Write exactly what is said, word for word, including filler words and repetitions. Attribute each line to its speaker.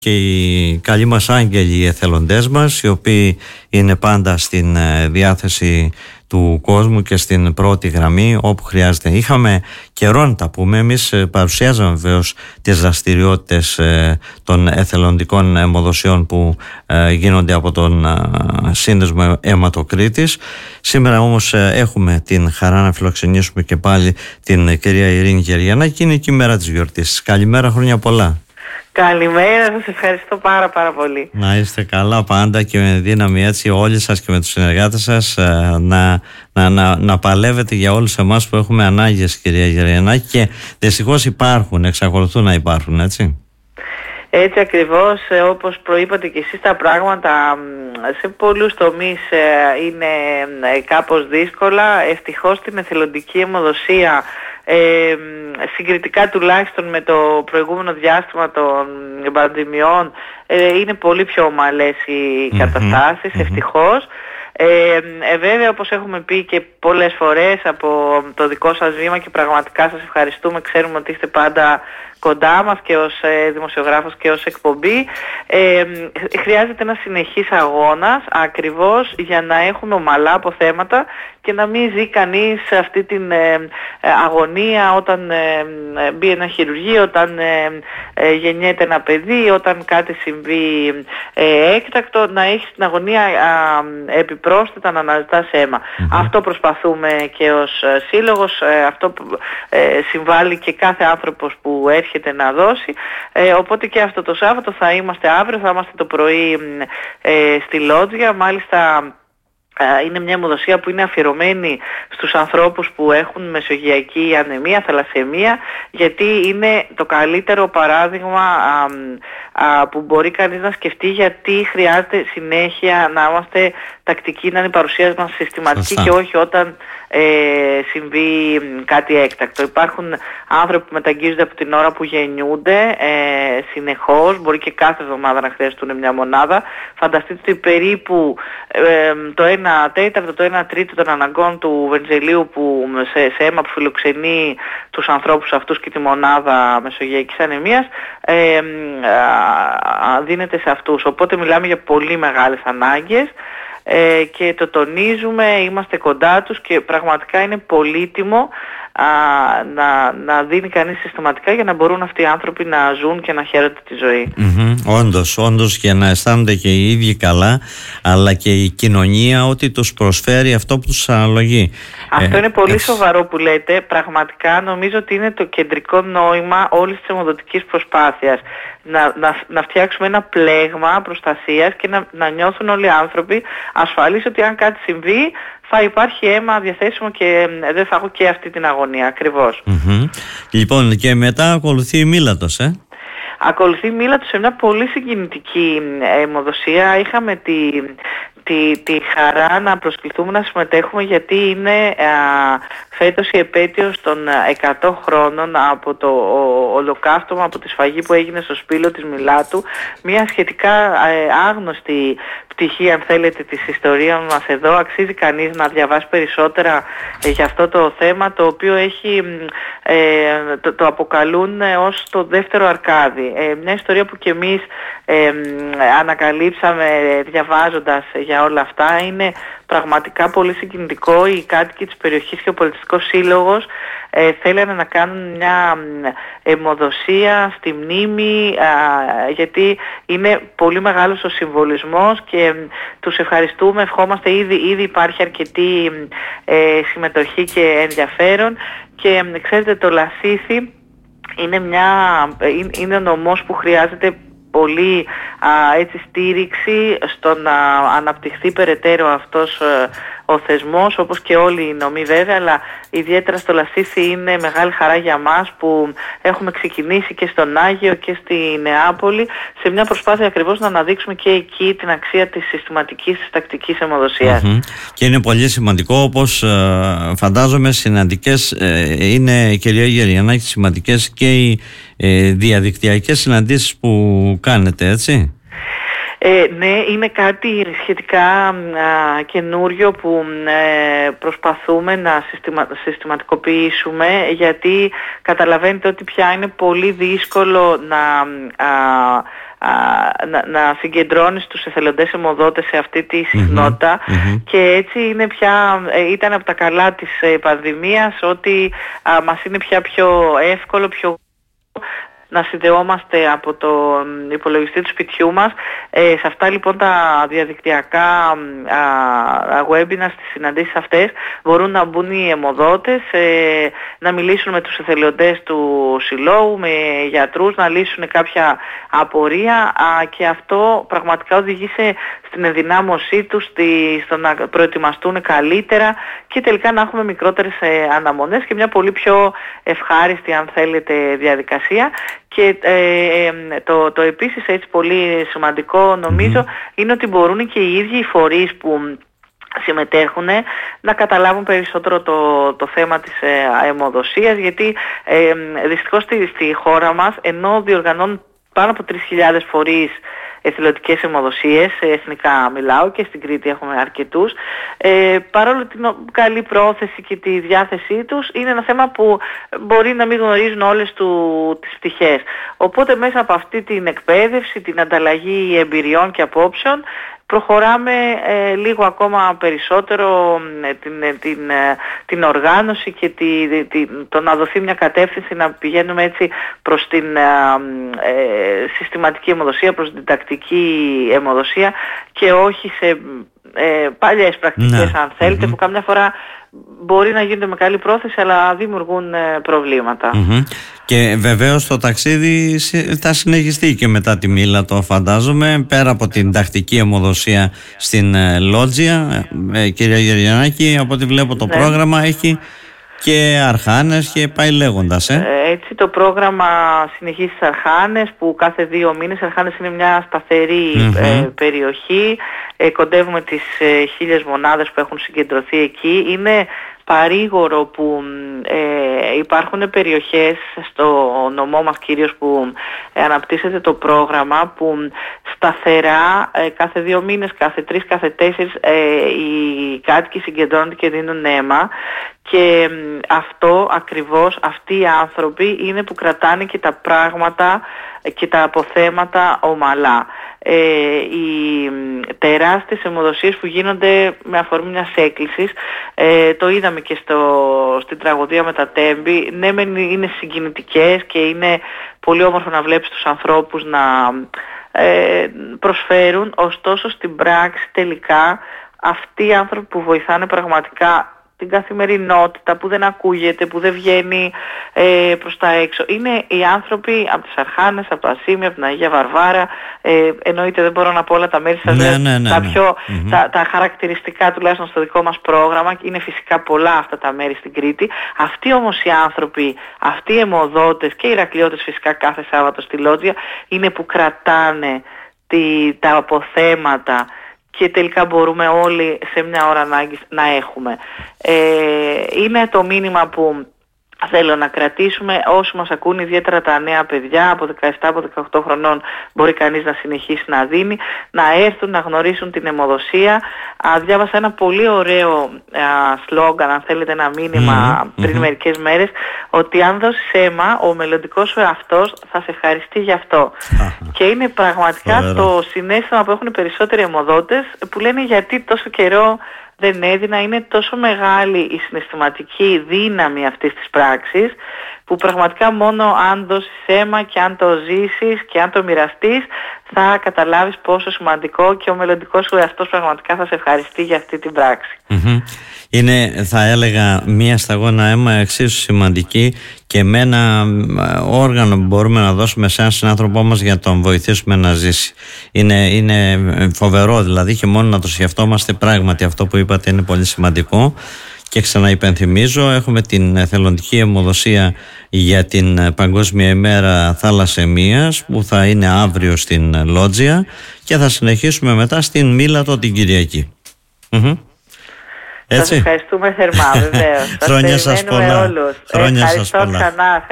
Speaker 1: και οι καλοί μας άγγελοι, οι εθελοντές μας, οι οποίοι είναι πάντα στην διάθεση του κόσμου και στην πρώτη γραμμή όπου χρειάζεται. Είχαμε καιρό να τα πούμε. Εμείς παρουσιάζαμε βεβαίως τις δραστηριότητες των εθελοντικών αιμοδοσιών που γίνονται από τον Σύνδεσμο Αιματοκρήτης. Σήμερα όμως έχουμε την χαρά να φιλοξενήσουμε και πάλι την κυρία Ειρήνη Γεριανάκη και είναι και η μέρα της γιορτής. Καλημέρα, χρόνια πολλά.
Speaker 2: Καλημέρα, σας ευχαριστώ πάρα πάρα πολύ.
Speaker 1: Να είστε καλά πάντα και με δύναμη έτσι όλοι σας και με τους συνεργάτες σας να, να, να, να παλεύετε για όλους εμάς που έχουμε ανάγκες, κυρία Γεριανάκη, και δυστυχώς υπάρχουν, εξακολουθούν να υπάρχουν, έτσι.
Speaker 2: Έτσι ακριβώς, όπως προείπατε και εσείς, τα πράγματα σε πολλούς τομείς είναι κάπως δύσκολα. Ευτυχώς στην εθελοντική αιμοδοσία, Ε, συγκριτικά τουλάχιστον με το προηγούμενο διάστημα των πανδημιών, ε, είναι πολύ πιο ομαλές οι καταστάσεις, mm-hmm. ευτυχώς. Ε, ε, βέβαια, όπως έχουμε πει και πολλές φορές από το δικό σας βήμα, και πραγματικά σας ευχαριστούμε, ξέρουμε ότι είστε πάντα κοντά μας και ως ε, δημοσιογράφος και ως εκπομπή, ε, χρειάζεται ένα συνεχής αγώνας ακριβώς για να έχουμε ομαλά αποθέματα και να μην ζει κανείς αυτή την ε, αγωνία όταν ε, μπει ένα χειρουργείο, όταν ε, ε, γεννιέται ένα παιδί, όταν κάτι συμβεί ε, έκτακτο, να έχει την αγωνία ε, επιπρόσθετα να αναζητάς αίμα. Mm-hmm. Αυτό προσπαθούμε και ως ε, σύλλογος, ε, αυτό ε, συμβάλλει και κάθε άνθρωπος που έρχεται να δώσει, ε, οπότε και αυτό το Σάββατο θα είμαστε αύριο, θα είμαστε το πρωί ε, στη Λότζια. Μάλιστα είναι μια αιμοδοσία που είναι αφιερωμένη στους ανθρώπους που έχουν μεσογειακή ανεμία, θαλασσαιμία, γιατί είναι το καλύτερο παράδειγμα α, α, που μπορεί κανείς να σκεφτεί γιατί χρειάζεται συνέχεια να είμαστε τακτικοί, να είναι η παρουσία μας συστηματική. Σωστά. Και όχι όταν ε, συμβεί κάτι έκτακτο. Υπάρχουν άνθρωποι που μεταγγίζονται από την ώρα που γεννιούνται ε, συνεχώς, μπορεί και κάθε εβδομάδα να χρειαστούν μια μονάδα. Φανταστείτε ότι περίπου ε, το ένα τέταρτο, το ένα τρίτο των αναγκών του Βενζελίου που σε, σε αίμα που φιλοξενεί τους ανθρώπους αυτούς και τη μονάδα μεσογειακής ανεμίας ε, α, δίνεται σε αυτούς. Οπότε μιλάμε για πολύ μεγάλες ανάγκες. Ε, και το τονίζουμε, είμαστε κοντά τους και πραγματικά είναι πολύτιμο α, να, να δίνει κανείς συστηματικά για να μπορούν αυτοί οι άνθρωποι να ζουν και να χαίρονται τη ζωή.
Speaker 1: Mm-hmm. Όντως, όντως, για να αισθάνονται και οι ίδιοι καλά, αλλά και η κοινωνία ότι τους προσφέρει αυτό που τους αναλογεί.
Speaker 2: Αυτό
Speaker 1: ε,
Speaker 2: είναι πολύ
Speaker 1: ε,
Speaker 2: σοβαρό που λέτε. Πραγματικά νομίζω ότι είναι το κεντρικό νόημα όλης της αιμοδοτικής προσπάθειας. Να, να, να φτιάξουμε ένα πλέγμα προστασίας και να, να νιώθουν όλοι οι άνθρωποι ασφαλείς ότι αν κάτι συμβεί θα υπάρχει αίμα διαθέσιμο και δεν θα έχω και αυτή την αγωνία ακριβώς.
Speaker 1: Mm-hmm. Λοιπόν, και μετά ακολουθεί η Μήλατος, ε?
Speaker 2: Ακολουθεί η Μήλατος σε μια πολύ συγκινητική αιμοδοσία. Είχαμε τη, τη, τη χαρά να προσκληθούμε να συμμετέχουμε γιατί είναι α, φέτος η επέτειος των εκατό χρόνων από το ο, ολοκαύτωμα, από τη σφαγή που έγινε στο σπήλο της Μιλάτου. Μια σχετικά ε, άγνωστη πτυχή, αν θέλετε, της ιστορίας μας εδώ. Αξίζει κανείς να διαβάσει περισσότερα ε, για αυτό το θέμα, το οποίο έχει, ε, το, το αποκαλούν ε, ως το δεύτερο Αρκάδι. Ε, μια ιστορία που και εμείς ε, ανακαλύψαμε διαβάζοντας για όλα αυτά. Είναι πραγματικά πολύ συγκινητικό. Οι κάτοικοι της περιοχής και ο Πολιτιστικός Σύλλογος ε, θέλανε να κάνουν μια αιμοδοσία στη μνήμη, α, γιατί είναι πολύ μεγάλος ο συμβολισμός και ε, τους ευχαριστούμε, ευχόμαστε. Ήδη, ήδη υπάρχει αρκετή ε, συμμετοχή και ενδιαφέρον και ε, ξέρετε, το Λασίθι είναι, μια, είναι ο νομός που χρειάζεται πολύ α, έτσι, στήριξη στο να αναπτυχθεί περαιτέρω αυτός α, ο θεσμός, όπως και όλοι οι νομοί βέβαια, αλλά ιδιαίτερα στο Λασίθι είναι μεγάλη χαρά για μας που έχουμε ξεκινήσει και στον Άγιο και στη Νεάπολη σε μια προσπάθεια ακριβώς να αναδείξουμε και εκεί την αξία της συστηματικής, της τακτικής αιμοδοσίας.
Speaker 1: Mm-hmm. Και είναι πολύ σημαντικό, όπως ε, φαντάζομαι σημαντικές ε, είναι, κυρία Γεριανάκη, σημαντικές και οι ε, διαδικτυακές συναντήσεις που κάνετε, έτσι.
Speaker 2: Ε, ναι, είναι κάτι σχετικά α, καινούριο που ε, προσπαθούμε να συστημα, συστηματικοποιήσουμε, γιατί καταλαβαίνετε ότι πια είναι πολύ δύσκολο να, α, να, να συγκεντρώνεις τους εθελοντές αιμοδότες σε αυτή τη συχνότητα mm-hmm. και έτσι είναι πια, ήταν από τα καλά της πανδημίας ότι α, μας είναι πια πιο εύκολο, πιο να συνδεόμαστε από το υπολογιστή του σπιτιού μας. Ε, σε αυτά λοιπόν τα διαδικτυακά α, webinar, στις συναντήσεις αυτές, μπορούν να μπουν οι αιμοδότες, ε, να μιλήσουν με τους εθελοντές του συλλόγου, με γιατρούς, να λύσουν κάποια απορία α, και αυτό πραγματικά οδηγήσε στην ενδυνάμωσή τους, στη, στο να προετοιμαστούν καλύτερα και τελικά να έχουμε μικρότερες ε, αναμονές και μια πολύ πιο ευχάριστη, αν θέλετε, διαδικασία. Και ε, το, το επίσης έτσι πολύ σημαντικό νομίζω mm-hmm. είναι ότι μπορούν και οι ίδιοι οι φορείς που συμμετέχουν να καταλάβουν περισσότερο το, το θέμα της ε, αιμοδοσίας, γιατί ε, δυστυχώς στη, στη χώρα μας, ενώ διοργανώνουν πάνω από τρεις χιλιάδες φορείς εθελοντικές αιμοδοσίες, εθνικά μιλάω, και στην Κρήτη έχουμε αρκετούς, ε, παρόλο την καλή πρόθεση και τη διάθεσή τους, είναι ένα θέμα που μπορεί να μην γνωρίζουν όλες του, τις πτυχές. Οπότε μέσα από αυτή την εκπαίδευση, την ανταλλαγή εμπειριών και απόψεων, προχωράμε ε, λίγο ακόμα περισσότερο ε, την, την, ε, την οργάνωση και τη, τη, το να δοθεί μια κατεύθυνση, να πηγαίνουμε έτσι προς την ε, ε, συστηματική αιμοδοσία, προς την τακτική αιμοδοσία και όχι σε ε, παλιές πρακτικές, ναι. αν θέλετε, mm-hmm. που καμιά φορά μπορεί να γίνονται με καλή πρόθεση αλλά δημιουργούν ε, προβλήματα. Mm-hmm.
Speaker 1: Και βεβαίως το ταξίδι θα συνεχιστεί και μετά τη Μήλατο, φαντάζομαι, πέρα από την τακτική αιμοδοσία στην ε, Λότζια. Ε, κυρία Γεωργιανάκη, από ό,τι βλέπω το ναι. πρόγραμμα έχει και Αρχάνες και πάει λέγοντας. Ε.
Speaker 2: Έτσι το πρόγραμμα συνεχίζει στις Αρχάνες, που κάθε δύο μήνες, Αρχάνες είναι μια σταθερή mm-hmm. ε, περιοχή, ε, κοντεύουμε τις ε, χίλιες μονάδες που έχουν συγκεντρωθεί εκεί. Είναι παρήγορο που ε, υπάρχουν περιοχές στο νομό μας κυρίως που ε, αναπτύσσεται το πρόγραμμα, που σταθερά ε, κάθε δύο μήνες, κάθε τρεις, κάθε τέσσερις ε, οι κάτοικοι συγκεντρώνονται και δίνουν αίμα. Και αυτό ακριβώς, αυτοί οι άνθρωποι είναι που κρατάνε και τα πράγματα και τα αποθέματα ομαλά. Ε, οι τεράστιες αιμοδοσίες που γίνονται με αφορμή μιας έκκλησης, ε, το είδαμε και στο, στην τραγωδία με τα Τέμπη, ναι είναι συγκινητικές και είναι πολύ όμορφο να βλέπεις τους ανθρώπους να ε, προσφέρουν, ωστόσο στην πράξη τελικά αυτοί οι άνθρωποι που βοηθάνε πραγματικά την καθημερινότητα, που δεν ακούγεται, που δεν βγαίνει ε, προς τα έξω, είναι οι άνθρωποι από τις Αρχάνες, από το Ασίμι, από την Αγία Βαρβάρα, ε, εννοείται δεν μπορώ να πω όλα τα μέρη σας,
Speaker 1: ναι, ναι, ναι,
Speaker 2: τα,
Speaker 1: ναι.
Speaker 2: πιο,
Speaker 1: Mm-hmm.
Speaker 2: τα, τα χαρακτηριστικά τουλάχιστον στο δικό μας πρόγραμμα, είναι φυσικά πολλά αυτά τα μέρη στην Κρήτη. Αυτοί όμως οι άνθρωποι, αυτοί οι αιμοδότες και οι Ηρακλειώτες φυσικά κάθε Σάββατο στη Λότζια, είναι που κρατάνε τη, τα αποθέματα και τελικά μπορούμε όλοι σε μια ώρα ανάγκης να έχουμε. Ε, είναι το μήνυμα που θέλω να κρατήσουμε όσοι μας ακούν, ιδιαίτερα τα νέα παιδιά από δεκαεπτά από δεκαοκτώ χρονών, μπορεί κανείς να συνεχίσει να δίνει, να έρθουν να γνωρίσουν την αιμοδοσία. Α, διάβασα ένα πολύ ωραίο σλόγγαν, αν θέλετε, ένα μήνυμα mm-hmm. πριν mm-hmm. μερικές μέρες, ότι αν δώσεις αίμα, ο μελλοντικός σου εαυτός θα σε ευχαριστεί γι' αυτό. Ah. Και είναι πραγματικά oh, το συναίσθημα που έχουν περισσότεροι αιμοδότες, που λένε γιατί τόσο καιρό δεν έδινα. Είναι τόσο μεγάλη η συναισθηματική δύναμη αυτής της πράξης, που πραγματικά μόνο αν δώσεις αίμα και αν το ζήσεις και αν το μοιραστείς, θα καταλάβεις πόσο σημαντικό και ο μελλοντικός σου εαυτός πραγματικά θα σε ευχαριστεί για αυτή την πράξη.
Speaker 1: Mm-hmm. Είναι, θα έλεγα, μία σταγόνα αίμα εξίσου σημαντική και με ένα όργανο που μπορούμε να δώσουμε σε έναν συνάνθρωπό μας για να τον βοηθήσουμε να ζήσει. Είναι, είναι φοβερό δηλαδή, και μόνο να το σκεφτόμαστε, πράγματι αυτό που είπατε είναι πολύ σημαντικό. Και ξαναυπενθυμίζω, έχουμε την εθελοντική αιμοδοσία για την Παγκόσμια ημέρα θαλασσαιμίας που θα είναι αύριο στην Λότζια και θα συνεχίσουμε μετά στην Μήλατο την Κυριακή. Mm-hmm.
Speaker 2: Σας ευχαριστούμε θερμά, βεβαίως.
Speaker 1: Χρόνια σας πολλά.
Speaker 2: Όλους.
Speaker 1: Χρόνια σας πολλά.
Speaker 2: Ξανά.